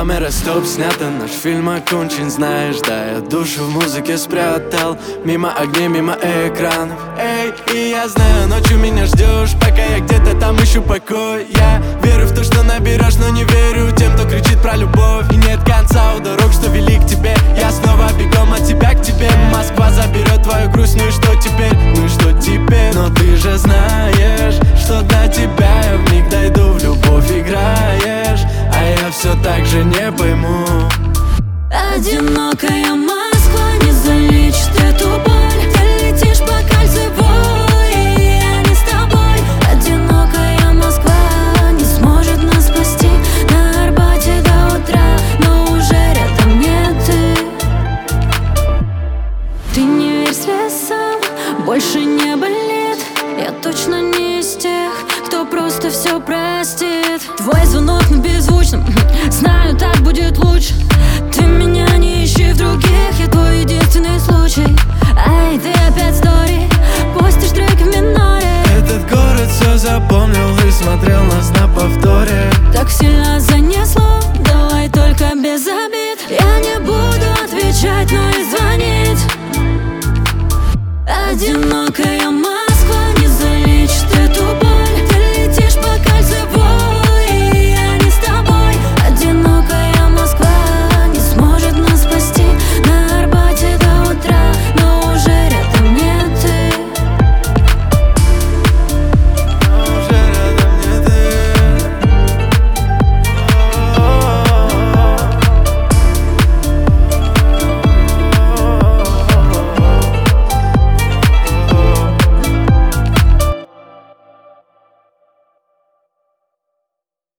Камера стоп, снята, наш фильм окончен, знаешь, да. Я душу в музыке спрятал, мимо огней, мимо экранов. Эй, и я знаю, ночью меня ждешь, пока я где-то там ищу покой. Я верю в то, что наберешь, но не верю тем, кто кричит про любовь. И нет конца у дорог, что вели к тебе. Я снова бегом от тебя к тебе. Москва заберет твою грусть, ну и что теперь? Ну и что теперь? Но ты же знаешь, что для тебя я вмиг дойду, в любовь играешь, а я все так же не пойму. Одинокая Москва не залечит эту боль. Ты летишь по Кольцевой, и я не с тобой. Одинокая Москва не сможет нас спасти. На Арбате до утра, но уже рядом нет ты. Ты не верь слезам, больше не болит. Я точно не из тех, кто просто все простит. Твой звонок на беззвучном, знаю, так будет лучше. Ты меня не ищи в других, я твой единственный случай. Ай, ты опять стори, постишь трек